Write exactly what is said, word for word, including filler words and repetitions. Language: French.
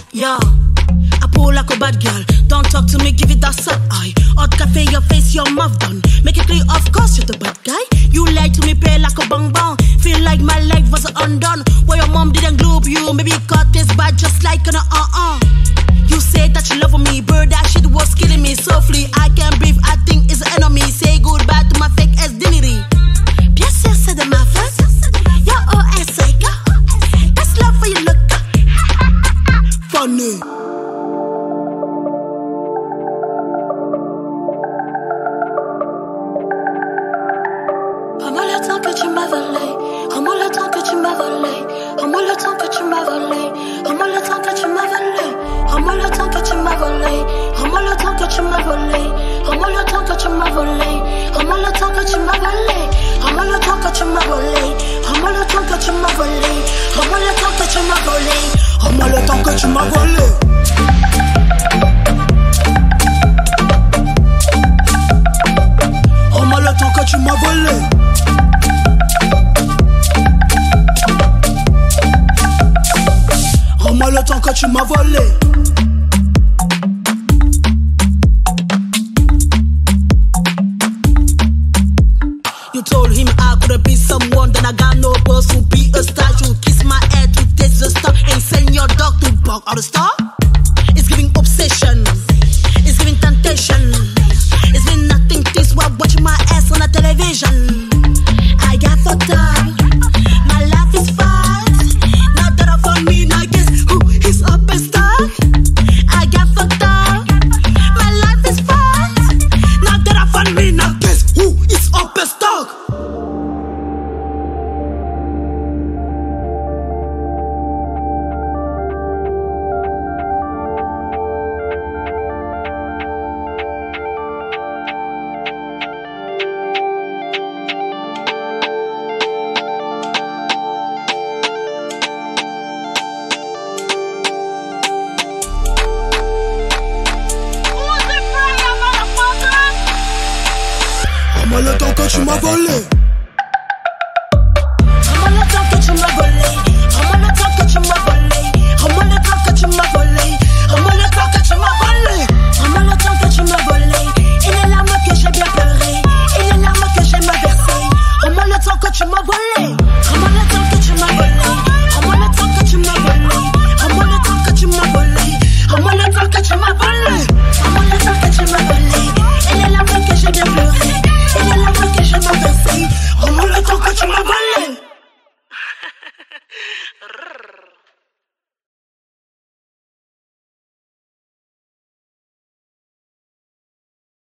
Yeah, I pull like a bad girl. Don't talk to me, give it that side eye. Hot cafe, your face, your mouth done. Make it clear, of course you're the bad guy. You lie to me, play like a bang bang. Feel like my life was undone. Why your mom didn't globe you? Maybe caught this bad just like an uh-uh. You said that you love me, bird, that shit was killing me softly. I can't breathe, I think it's an enemy. Say goodbye to my fake ass dignity. Bien sûr, c'est de ma faute. Yo, oh, S A K. That's love for you, look. Funny. Comment le temps que tu m'as volé? Comment le temps que tu m'as volé? Comment le temps que tu m'as volé? Comment le temps que tu m'as volé? Comment le temps que tu m'as volé? Comment le temps que tu m'as volé? Comment le temps que tu m'as volé? Comment le temps que tu m'as volé? Comment le temps que tu m'as volé? Comment le temps que tu m'as volé? Comment le temps que tu m'as volé? Comment le temps que tu m'as volé? Comment le temps que tu m'as volé? Rends-moi le temps que tu m'as volé. You told him I could be someone, then I got no balls to be a star. You kiss my head to taste the star and send your dog to bark out the star. It's giving obsession, it's giving temptation, it's been nothing this while watching my ass on the television. I got fucked up, my life is fast. Now that I found me, I guess who is up and stuck. I got fucked up, my life is fast. Now that I found me, I guess who is up and stuck. Rends-moi le temps que tu m'as volé.